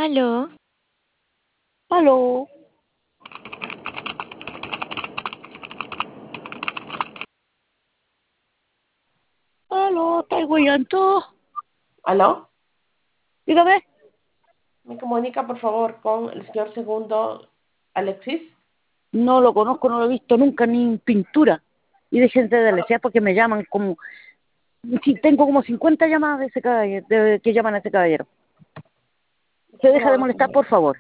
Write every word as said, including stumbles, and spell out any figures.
Aló, Aló, aló, ¿estás huellando? ¿Aló? Dígame. ¿Me comunica, por favor, con el señor segundo Alexis? No lo conozco, no lo he visto nunca ni en pintura. Y de gente de la porque me llaman como... Sí, tengo como cincuenta llamadas de ese caballero, de- que llaman a ese caballero. Se deja de No, molestar, por favor.